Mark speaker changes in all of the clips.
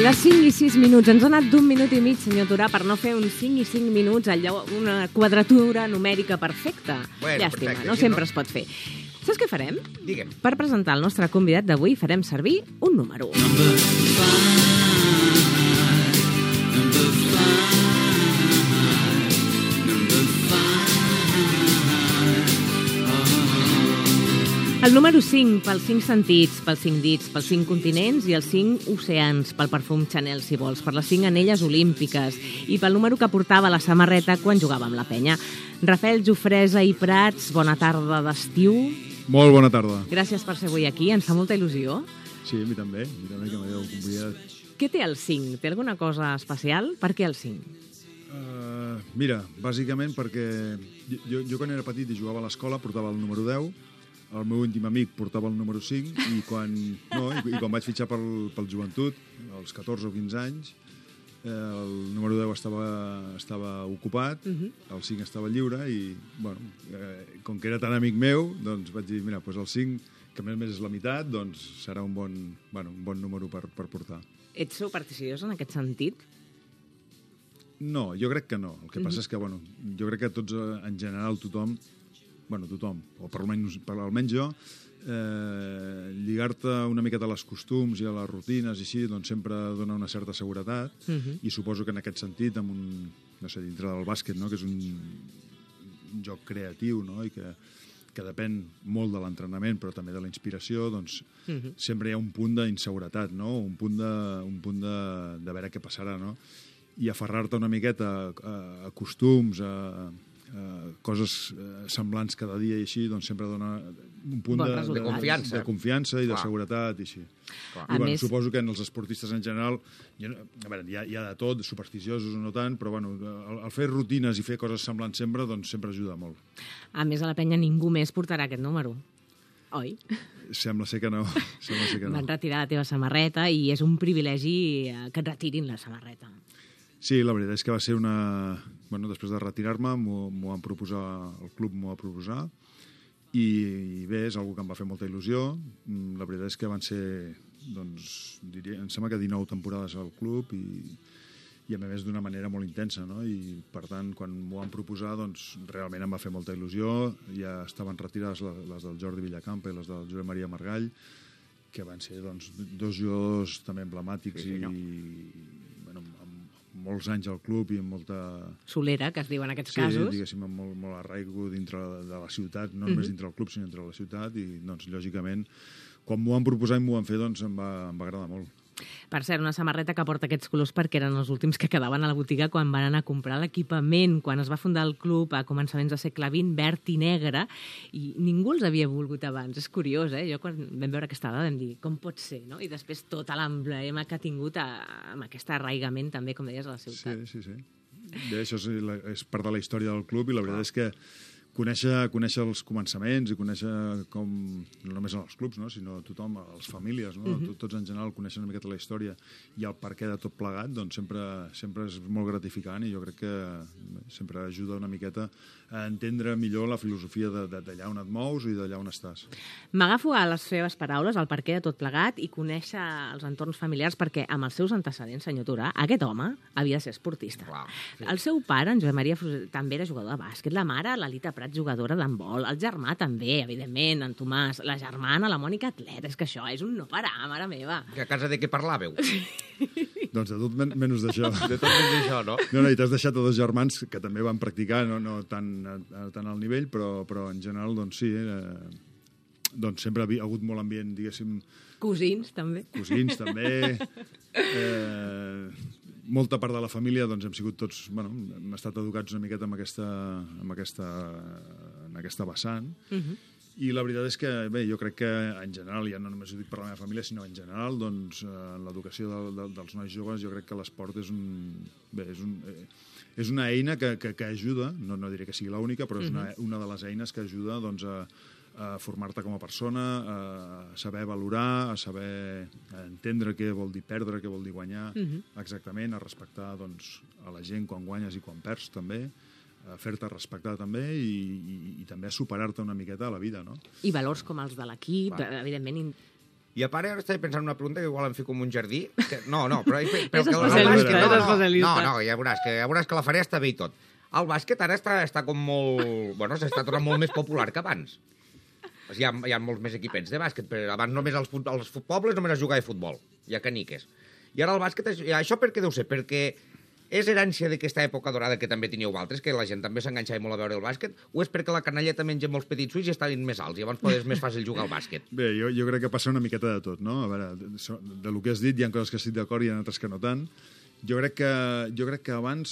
Speaker 1: Les 5 i 6 minuts. Ens ha anat d'un minut i mig, senyor Torà, per no fer uns 5 i 5 minuts, allò, una quadratura numèrica perfecta.
Speaker 2: Bueno,
Speaker 1: Llàstima,
Speaker 2: perfecte,
Speaker 1: no
Speaker 2: sí,
Speaker 1: sempre
Speaker 2: no?
Speaker 1: es pot fer. Saps què farem?
Speaker 2: Digue'm.
Speaker 1: Per presentar el nostre convidat d'avui farem servir un número. El número 5, pels 5 sentits, pels 5 dits, pels 5 continents i els 5 oceans, pel perfum Chanel, si vols, per les 5 anelles olímpiques i pel número que portava la samarreta quan jugava amb la penya. Rafael Jofresa i Prats, bona tarda d'estiu.
Speaker 3: Molt bona tarda.
Speaker 1: Gràcies per ser avui aquí, ens fa molta il·lusió.
Speaker 3: Sí, a mi també que m'hagueu convidat.
Speaker 1: Què té el 5? Té alguna cosa especial? Per què el 5?
Speaker 3: Mira, bàsicament perquè jo quan era petit i jugava a l'escola portava el número 10, el meu íntim amic portava el número 5 i quan vaig fitxar pel joventut, als 14 o 15 anys, el número 10 estava ocupat, el 5 estava lliure i, bueno, com que era tan amic meu, doncs vaig dir, mira, doncs el 5, que a més és la meitat, doncs serà un bon número per portar.
Speaker 1: Ets supersticiós en aquest sentit?
Speaker 3: No, jo crec que no. El que passa és que, bueno, jo crec que tots, en general, tothom, o per almenys jo, lligar-te una miqueta a les costums i a les rutines i així, doncs sempre dona una certa seguretat i suposo que en aquest sentit, amb un, no sé, dintre del bàsquet, no?, que és un joc creatiu, no?, i que depèn molt de l'entrenament però també de la inspiració, doncs sempre hi ha un punt d'inseguretat, no?, un punt de veure què passarà, no?, i aferrar-te una miqueta a costums, a coses semblants cada dia i així, doncs sempre dona un punt
Speaker 2: de confiança.
Speaker 3: De confiança i de seguretat i així. I bueno, suposo que en els esportistes en general, a veure, hi ha de tot, supersticiosos o no tant, però bueno, el fer rutines i fer coses semblants sempre, doncs sempre ajuda molt.
Speaker 1: A més, a la penya ningú més portarà aquest número, oi?
Speaker 3: Sembla ser que no.
Speaker 1: Van retirar la teva samarreta i és un privilegi que et retirin la samarreta.
Speaker 3: Sí, la veritat és que va ser una... Bueno, després de retirar-me m'ho van proposar, el club m'ho va proposar i bé, és una que em va fer molta il·lusió. La veritat és que van ser, doncs, em sembla que 19 temporades al club i a més d'una manera molt intensa, no? I per tant, quan m'ho van proposar, doncs realment em va fer molta il·lusió. Ja estaven retirades les del Jordi Villacampa i les del Josep Maria Margall, que van ser, doncs, dos jugadors també emblemàtics i molts anys al club i amb molta...
Speaker 1: Solera, que es diu en aquests casos.
Speaker 3: Sí, diguéssim, amb molt arraigo dintre de la ciutat, no només dintre del club, sinó dintre de la ciutat, i, doncs, lògicament, quan m'ho van proposar i m'ho van fer, doncs, em va agradar molt.
Speaker 1: Per cert, una samarreta que porta aquests colors perquè eren els últims que quedaven a la botiga quan van anar a comprar l'equipament, quan es va fundar el club a començaments del segle XX, verd i negre, i ningú els havia volgut abans. És curiós, eh? Jo quan vam veure aquesta dada vam dir, com pot ser, no? I després tot l'emblema que ha tingut amb aquest arraigament també, com deies, a la ciutat.
Speaker 3: Sí. Bé, això és part de la història del club i la veritat és que conèixer els començaments i conèixer com, no només en els clubs, no?, sinó tothom, les famílies, no? Tots en general coneixen una miqueta la història i el perquè de tot plegat, doncs sempre és molt gratificant i jo crec que sempre ajuda una miqueta a entendre millor la filosofia d'allà on et mous i d'allà on estàs.
Speaker 1: M'agafo a les seves paraules, el perquè de tot plegat i conèixer els entorns familiars perquè amb els seus antecedents, senyor Torà, aquest home havia de ser esportista. El seu pare, en Josep Maria, també era jugador de bàsquet, la mare, l'Alita Prat, jugadora d'handbol, el germà també, evidentment, en Tomàs, la germana, la Mònica, atleta, és que això és un no parar, mare meva.
Speaker 2: Que a casa de què parlàveu?
Speaker 3: Doncs de tot menys d'això.
Speaker 2: De tot menys d'això, no?
Speaker 3: No, i t'has deixat a dos germans que també van practicar, no tan al nivell, però en general, doncs sí, doncs sempre ha hagut molt ambient, diguéssim...
Speaker 1: Cosins, també.
Speaker 3: Cosins, també. Molta part de la família doncs hem sigut tots, bueno, hem estat educats una miqueta en aquesta vessant i la veritat és que, bé, jo crec que en general, ja no només ho dic per la meva família, sinó en general, doncs en l'educació dels nois joves jo crec que l'esport és una eina que ajuda, no diré que sigui l'única, però és una de les eines que ajuda doncs a formar-te com a persona, a saber valorar, a saber entendre què vol dir perdre, què vol dir guanyar, exactament, a respectar doncs, a la gent quan guanyes i quan perds també, a fer-te respectar també i també a superar-te una miqueta a la vida, no?
Speaker 1: I valors com els de l'equip, evidentment
Speaker 2: I a part, ara estava pensant en una pregunta que igual em fico en un jardí. Però
Speaker 1: És especialista, és especialista.
Speaker 2: No, ja veuràs que la faré està bé i tot. El bàsquet ara està com molt... Bueno, s'està tornant molt més popular que abans. Hi ha molts més equipets de bàsquet, però abans només als pobles només es jugava a futbol, hi ha caniques. I ara el bàsquet, això per què deu ser? Perquè és herència d'aquesta època dorada que també teníeu altres, que la gent també s'enganxava molt a veure el bàsquet, o és perquè la canalleta menja molts petits ulls i estaven més alts, i llavors és més fàcil jugar al bàsquet?
Speaker 3: Bé, jo crec que passa una miqueta de tot, no? A veure, de lo que has dit, hi ha coses que estic d'acord i hi ha altres que no tant. Jo crec que abans...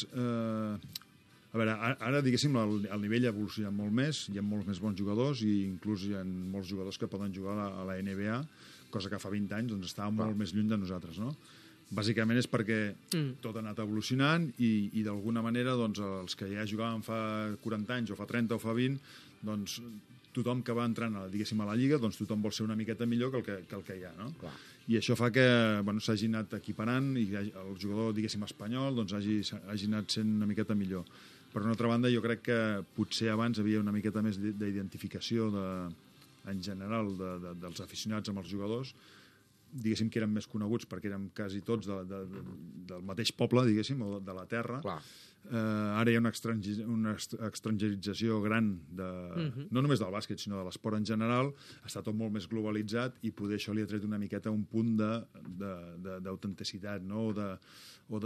Speaker 3: A veure, ara, diguéssim, el nivell ha evolucionat molt més, hi ha molts més bons jugadors i inclús hi ha molts jugadors que poden jugar a la NBA, cosa que fa 20 anys doncs, estava molt més lluny de nosaltres, no? Bàsicament és perquè tot ha anat evolucionant i d'alguna manera doncs, els que ja jugaven fa 40 anys o fa 30 o fa 20, doncs tothom que va entrant a la Lliga, doncs tothom vol ser una miqueta millor que el que hi ha, no?
Speaker 2: Clar.
Speaker 3: I això fa que s'hagi anat equiparant i el jugador, diguéssim, espanyol doncs, hagi anat sent una miqueta millor. Per una altra banda, jo crec que potser abans havia una miqueta més d'identificació en general dels aficionats amb els jugadors, diguéssim que eren més coneguts perquè érem quasi tots del mateix poble, diguéssim, o de la terra.
Speaker 2: Clar.
Speaker 3: Ara hi ha una estrangerització gran, no només del bàsquet, sinó de l'esport en general. Està tot molt més globalitzat i poder això li ha tret una miqueta un punt d'autenticitat, no? O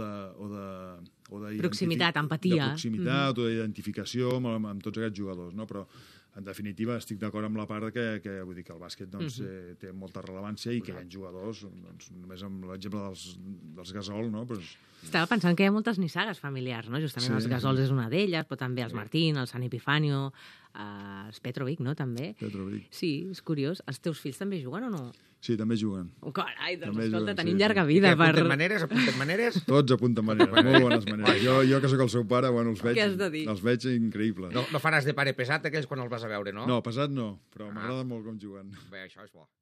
Speaker 3: de
Speaker 1: proximitat, empatia.
Speaker 3: De proximitat o d'identificació amb tots aquests jugadors, no? Però en definitiva, estic d'acord amb la part que vull dir que el bàsquet doncs, té molta rellevància i que hi ha jugadors, doncs, només amb l'exemple dels Gasol, no? Pues...
Speaker 1: Estava pensant que hi ha moltes nissagues familiars, no? Justament els Gasols és una d'elles, però també els Martín, el San Epifanio, els Petrovic, no? També.
Speaker 3: Petrovic.
Speaker 1: Sí, és curiós. Els teus fills també juguen o no?
Speaker 3: Sí, també juguen.
Speaker 1: Oh, carai, doncs
Speaker 3: també
Speaker 1: escolta,
Speaker 3: juguen,
Speaker 1: tenim llarga vida.
Speaker 2: Apunten maneres?
Speaker 3: Tots apunten maneres, molt bones maneres. Jo que sóc el seu pare, bueno,
Speaker 1: Què has de dir?
Speaker 3: els veig increïbles.
Speaker 2: No faràs de pare pesat aquells quan els vas a veure, no?
Speaker 3: No, pesat no, però m'agrada molt com juguen.
Speaker 2: Bé, això és bo.